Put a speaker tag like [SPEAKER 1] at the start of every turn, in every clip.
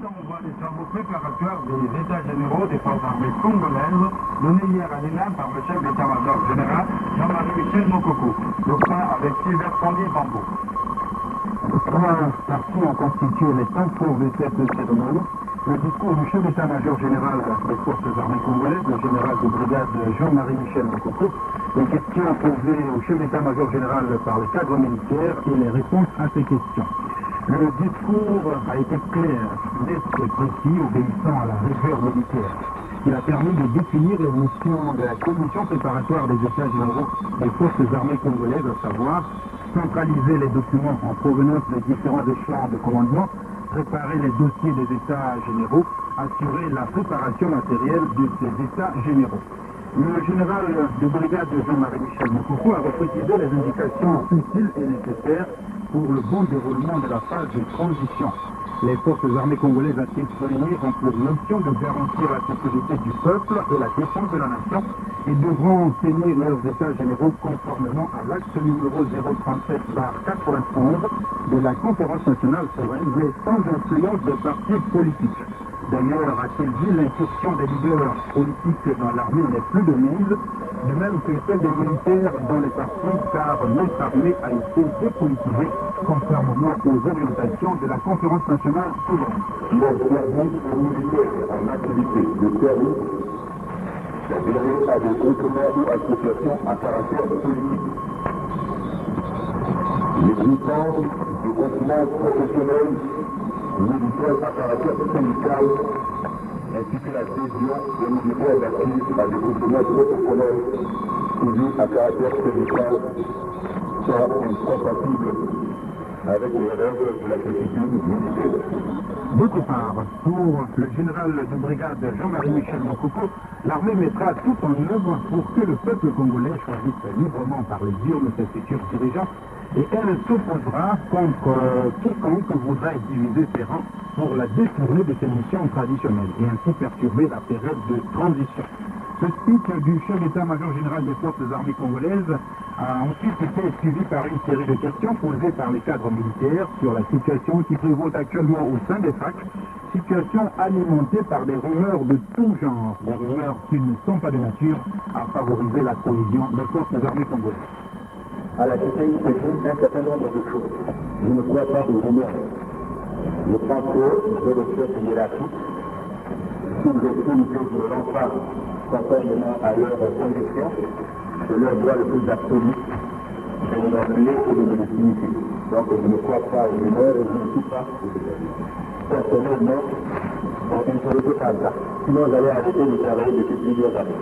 [SPEAKER 1] temps, on voit les travaux préparatoires des États généraux des forces armées congolaises donnés hier à l'ENAM par le chef d'état-major général Jean-Marie Michel Mokoko. Le point avec Sylvestre Bambo.
[SPEAKER 2] Trois parties ont constitué les temps forts de cette cérémonie. Le discours du chef d'état-major général des forces armées congolaises, le général de brigade Jean-Marie Michel Mokoko, les questions posées au chef d'état-major général par les cadres militaires et les réponses à ces questions. Le discours a été clair, net et précis, obéissant à la rigueur militaire. Il a permis de définir les missions de la commission préparatoire des États généraux des forces armées congolaises, à savoir centraliser les documents en provenance des différents échelons de commandement, préparer les dossiers des États généraux, assurer la préparation matérielle de ces États généraux. Le général de brigade Jean-Marie Michel Mokoko a reprécisé les indications utiles et nécessaires pour le bon déroulement de la phase de transition. Les forces armées congolaises a-t-il souligné ont pour mission de garantir la sécurité du peuple et la défense de la nation et devront tenir leurs états généraux conformément à l'acte numéro 037/91 de la conférence nationale souveraine, mais sans influence des partis politiques. D'ailleurs, a-t-il dit, l'incursion des leaders politiques dans l'armée n'est plus de mise, de même que celle des militaires dans les partis, car notre armée a été dépolitisée conformément aux orientations de la conférence nationale souveraine.
[SPEAKER 3] Les services militaires en activité de service adhérés à des groupements ou associations à caractère politique. L'existence de groupements professionnels militaires à caractère syndical ainsi que l'adhésion des militaires actifs à des groupements professionnels toujours à caractère syndical sont incompatibles avec les règles de la discipline militaire.
[SPEAKER 2] D'autre part, pour le général de brigade Jean-Marie Michel Mokoko, l'armée mettra tout en œuvre pour que le peuple congolais choisisse librement par les urnes ses futurs dirigeants et elle s'opposera contre quiconque voudra diviser ses rangs pour la détourner de ses missions traditionnelles et ainsi perturber la période de transition. Ce speech du chef d'état-major général des forces armées congolaises a ensuite été suivi par une série de questions posées par les cadres militaires sur la situation qui prévaut actuellement au sein des FAC, situation alimentée par des rumeurs de tout genre, des rumeurs qui ne sont pas de nature à favoriser la cohésion des forces armées congolaises.
[SPEAKER 3] À la CCI, c'est un certain nombre de choses. Je ne crois pas aux rumeurs. Je pense que j'ai le chef hiérarchique, sous les coups que je ne lance pas conformément à leurs convictions, c'est leur droit le plus absolu de me l'emmener et de me le signifier. Donc je ne crois pas aux rumeurs et je ne suis pas personnellement interrogé par ça. Sinon j'allais arrêter de travailler depuis plusieurs années.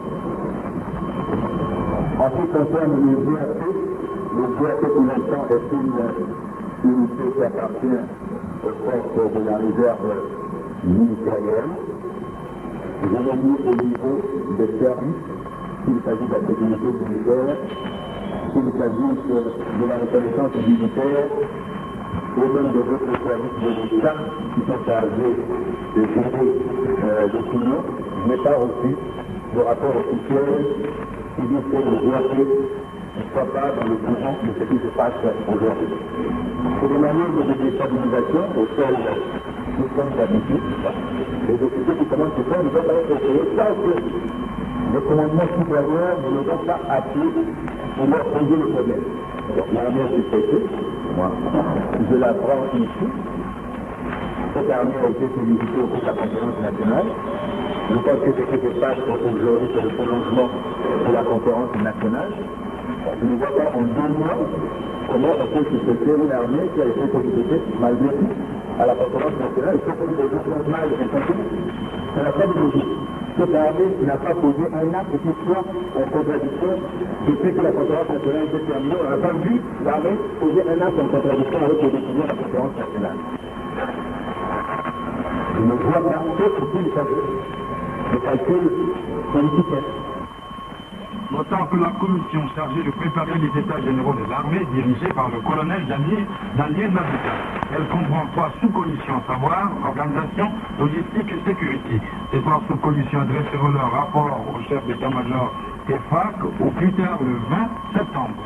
[SPEAKER 3] En ce qui concerne le GAP pour l'instant est une unité qui appartient aux forces de la réserve ministérielle. Je l'ai mis au niveau des services, s'il s'agit de la sécurité militaire, s'il s'agit de la reconnaissance militaire, et même des autres services de l'État qui sont chargés de gérer l'opinion. Je n'ai pas reçu de rapport officiel qui dit que le GAP ne soit pas dans le courant de ce qui se passe aujourd'hui. C'est des manières de déstabilisation auxquelles nous sommes habitués. Les officiers qui commencent ce temps ne doivent pas être créés tant que les commandements supérieurs ne le vont pas appuyer pour leur poser le problème. Donc l'armée est suspectée, moi, je la prends ici. Cette armée a été sollicitée au cours de la conférence nationale. Je pense que ce qui se passe aujourd'hui, c'est le prolongement de la conférence nationale. Je ne vois pas en 2 mois comment on peut suspecter une armée qui a été sollicitée malgré tout à la conférence nationale et propose des choses mal intentionnées. Ça n'a pas de logique. Cette armée n'a pas posé un acte qui soit en contradiction depuis que la conférence nationale a été terminée. On n'a pas vu l'armée poser un acte en contradiction avec les décisions de la conférence nationale. Je ne vois pas ce qu'il s'agit de calcul politique.
[SPEAKER 1] D'autant que la commission chargée de préparer les états généraux de l'armée, dirigée par le colonel Daniel Mazuka. Elle comprend 3 sous-commissions, à savoir organisation, logistique et sécurité. Ces 3 sous-commissions adresseront leur rapport au chef d'état-major et FAC au plus tard le 20 septembre.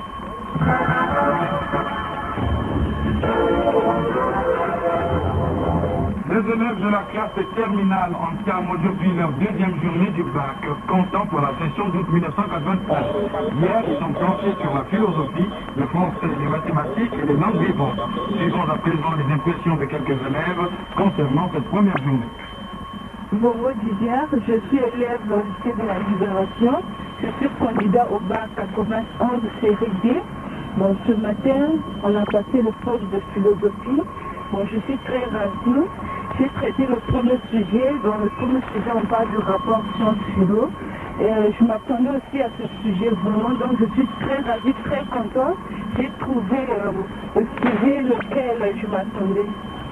[SPEAKER 1] Les élèves de la classe terminale entament aujourd'hui leur deuxième journée du bac, comptant pour la session d'août 1983. Hier, ils ont planché sur la philosophie, le français, les mathématiques et les langues vivantes. Suivons à présent les impressions de quelques élèves concernant cette première journée.
[SPEAKER 4] Momo Didier, je suis élève au lycée de la Libération. Je suis candidat au bac 91 série D. Bon, ce matin, on a passé le cours de philosophie. Bon, je suis très ravie. J'ai traité le premier sujet. Dans le premier sujet, on parle du rapport science-philo. Je m'attendais aussi à ce sujet vraiment. Donc, je suis très ravie, très contente. J'ai trouvé le sujet lequel je m'attendais.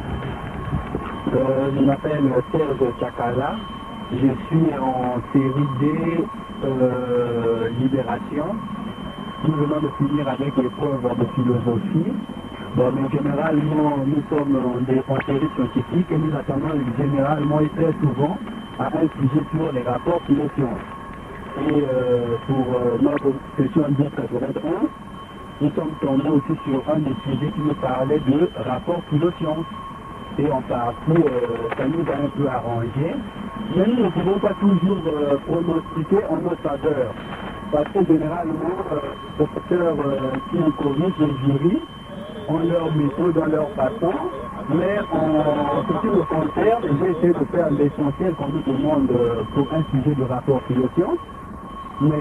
[SPEAKER 2] Je m'appelle Serge Chakala. Je suis en série D Libération. Nous venons de finir avec l'épreuve de philosophie. Bon, mais généralement, nous sommes en série scientifique et nous attendons généralement et très souvent à un sujet sur les rapports philo-sciences. Et pour notre session 1091, nous sommes tombés aussi sur un des sujets qui nous parlait de rapports philo-sciences. Et en partie, ça nous a un peu arrangé. Mais nous ne pouvons pas toujours pronostiquer en notre faveur. Parce que généralement, les professeurs qui nous corrigent les jurys ont leur méthode, dans leur façon, mais en ce qui me concerne, j'ai essayé de faire l'essentiel qu'on nous demande pour un sujet de rapport philo-sciences. Mais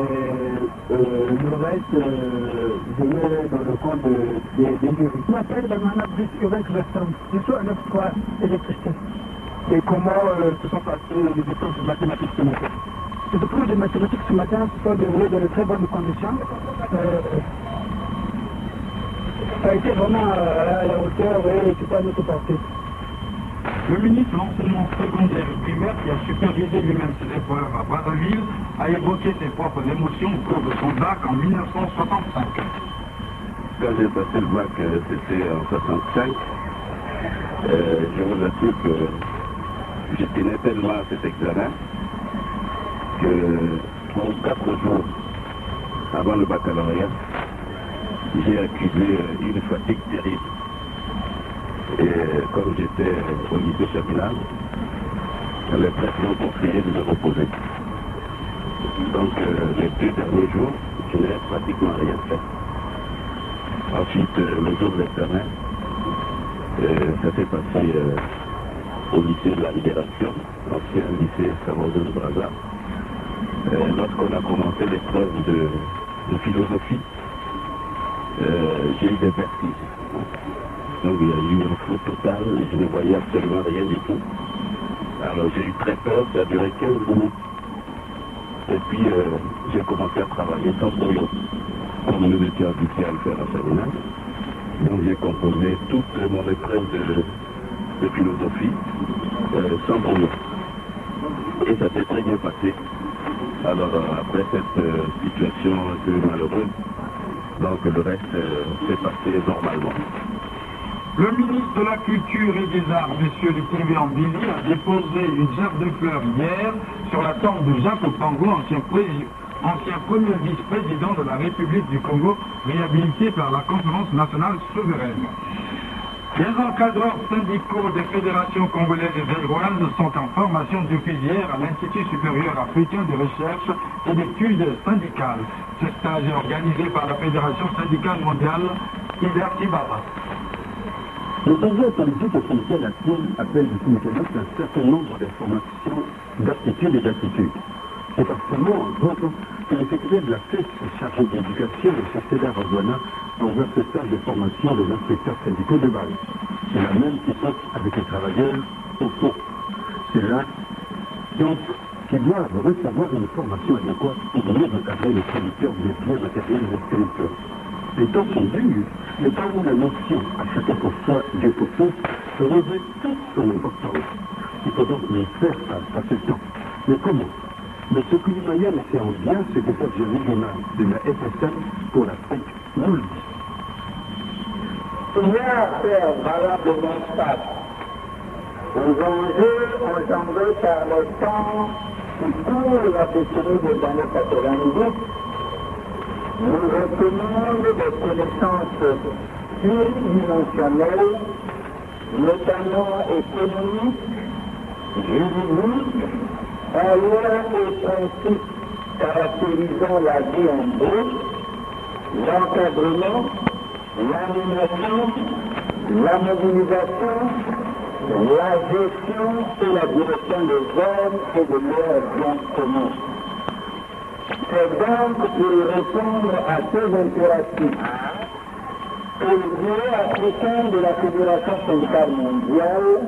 [SPEAKER 2] le reste, je mets dans le compte des jurys.
[SPEAKER 5] Je m'appelle Bernard Bussurek Veston. Je suis un exploit électricien. Et comment se sont passées les épreuves de mathématiques ce matin? Les épreuves de mathématiques ce matin se sont déroulées dans de très bonnes conditions. Ça a été vraiment à la hauteur et c'est pas notre portée.
[SPEAKER 1] Le ministre de l'enseignement secondaire et primaire, qui a supervisé lui-même ses épreuves à Brazzaville, a évoqué ses propres émotions au cours de son bac en 1965.
[SPEAKER 3] Quand j'ai passé le bac, c'était en 65. Je vous assure que je tenais tellement à cet examen que en 4 jours avant le baccalauréat, j'ai accusé une fatigue terrible. Et comme j'étais au lycée terminal, les profs m'ont conseillé de me reposer. Donc les 2 derniers jours, je n'ai pratiquement rien fait. Ensuite, le jour de l'examen, ça s'est passé au lycée de la Libération, l'ancien lycée Saint-Roger de Brazza. Lorsqu'on a commencé l'épreuve de philosophie, j'ai eu des vertiges. Donc il y a eu un flou total, je ne voyais absolument rien du tout. Alors j'ai eu très peur, ça a duré 15 minutes. Et puis j'ai commencé à travailler sans brouillon, comme nous étions habitués à le faire en terminale. Donc j'ai composé toute mon épreuve de philosophie sans brouillon. Et ça s'est très bien passé. Alors après cette situation un peu malheureuse, donc le reste s'est passé normalement.
[SPEAKER 1] Le ministre de la Culture et des Arts, M. Lutembe Ambili, a déposé une gerbe de fleurs hier sur la tombe de Jacques Opango, ancien premier vice-président de la République du Congo, réhabilité par la Conférence nationale souveraine. Les encadreurs syndicaux des fédérations congolaises et zaïroises sont en formation depuis hier à l'Institut supérieur africain de recherche et d'études syndicales. Ce stage est organisé par la Fédération syndicale mondiale Ibertibaba.
[SPEAKER 2] Le projet politique essentiel appelle depuis maintenant un certain nombre d'informations, d'aptitudes et d'attitudes. C'est forcément, entre autres, que le secrétaire de la FES chargé d'éducation, le chef Cédar Ozouana, envoie ce stage de formation des inspecteurs syndicaux de base. C'est la même qui passe avec les travailleurs au fond. C'est là, donc, qui doivent recevoir une formation adéquate pour mieux encadrer les producteurs des biens matériels et spirituels. Les temps sont durs, le temps où la notion, à chacun pour soi, Dieu pour tous, revêt toute son importance. Il faut donc y faire face à ce temps. Mais comment? Mais ce que l'Imaïa ne fait en bien, c'est que cette régionale de la FSM pour l'Afrique nous le dit.
[SPEAKER 3] Il y a à faire valablement face aux enjeux engendrés par le temps qui court la décennie des années 90. Nous recommande des connaissances pluridimensionnelles notamment économiques, juridiques, en lien aux principes caractérisant la vie en groupe, l'encadrement, l'animation, la mobilisation, la gestion et la direction des hommes et de leurs biens communs. C'est donc pour répondre à ces impératifs que le Bureau africain de la Fédération syndicale mondiale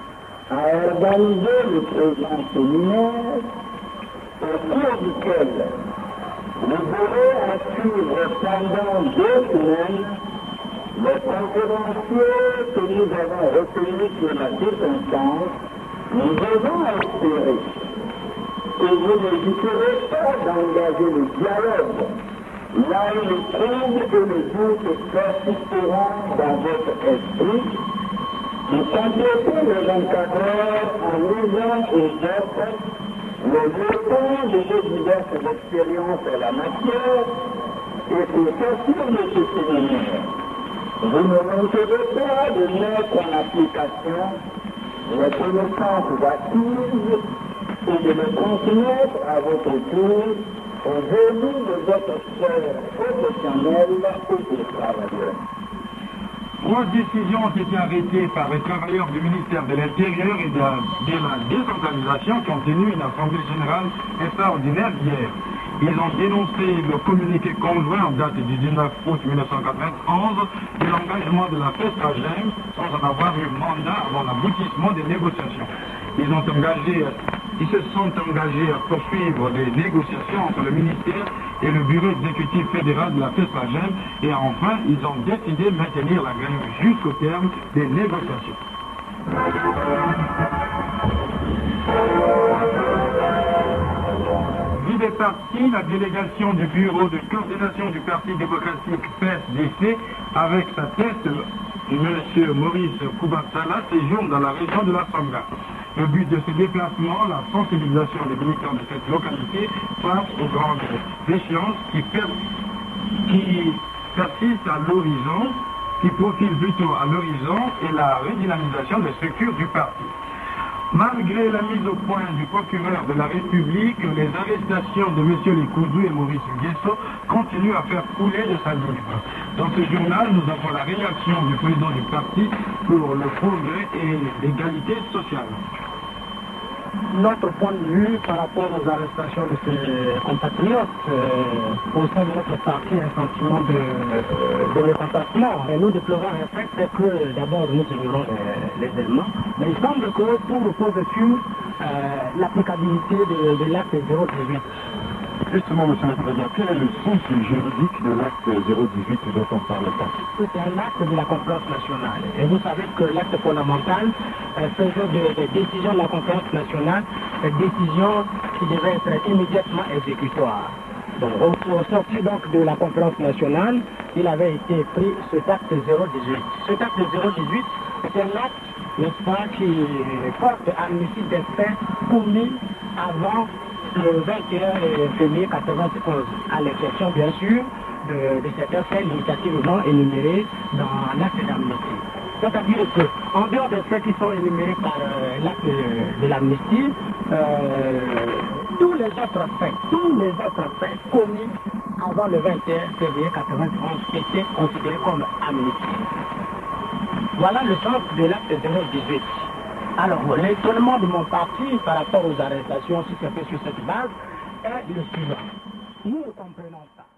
[SPEAKER 3] a organisé le présent séminaire au cours duquel le Bureau a suivi pendant 2 semaines les conférenciers que nous avons retenus sur la circonstance. Nous devons espérer que vous n'hésiterez pas d'engager le dialogue là où le trouble et le doute persisteront dans votre esprit, de compléter les encadreurs en lisant aux autres le leçons de vos diverses expériences en la matière et pour sortir de ce séminaire. Vous ne manquerez pas de mettre en application les connaissances acquises et de les transmettre à votre tour aux élus de votre sphère professionnelle et des travailleurs.
[SPEAKER 1] 3 décisions ont été arrêtées par les travailleurs du ministère de l'Intérieur et de la décentralisation qui ont tenu une assemblée générale extraordinaire hier. Ils ont dénoncé le communiqué conjoint en date du 19 août 1991 de l'engagement de la FESPAGEM sans en avoir eu mandat avant l'aboutissement des négociations. Ils se sont engagés à poursuivre des négociations entre le ministère et le bureau exécutif fédéral de la FESPAGEM et enfin, ils ont décidé de maintenir la grève jusqu'au terme des négociations. Vu des partis, la délégation du bureau de coordination du Parti démocratique PSDC avec sa tête, M. Maurice Koubatsala, séjourne dans la région de la Sangha. Le but de ce déplacement, la sensibilisation des militants de cette localité face aux grandes échéances qui persistent à l'horizon, qui profilent plutôt à l'horizon et la redynamisation des structures du parti. Malgré la mise au point du procureur de la République, les arrestations de M. Likoudou et Maurice Nguesso continuent à faire couler de salive. Dans ce journal, nous avons la réaction du président du parti pour le progrès et l'égalité sociale.
[SPEAKER 5] Notre point de vue par rapport aux arrestations de ces compatriotes au sein de notre parti, un sentiment de mécontentement. Et nous déplorons un fait, c'est que d'abord nous ignorons les éléments, mais il semble que tout repose sur l'applicabilité de l'acte 018.
[SPEAKER 2] Justement, M. le Président, quel est le sens juridique de l'acte 018 dont on parle pas?
[SPEAKER 5] C'est un acte de la conférence nationale. Et vous savez que l'acte fondamental faisait des décisions de la conférence nationale, des décisions qui devaient être immédiatement exécutoires. Donc, au sortir donc de la conférence nationale, il avait été pris cet acte 018. Cet acte 018 est un acte, n'est-ce pas, qui porte amnistie des faits commis avant le 21 février 1991, à l'exception bien sûr de certains faits limitativement énumérés dans l'acte d'amnistie. C'est-à-dire qu'en dehors des faits qui sont énumérés par l'acte de l'amnistie, tous les autres faits commis avant le 21 février 1991 étaient considérés comme amnistie. Voilà le sens de l'acte 018. Alors, l'étonnement de mon parti par rapport aux arrestations, si c'est fait sur cette base, est le suivant. Nous ne comprenons pas.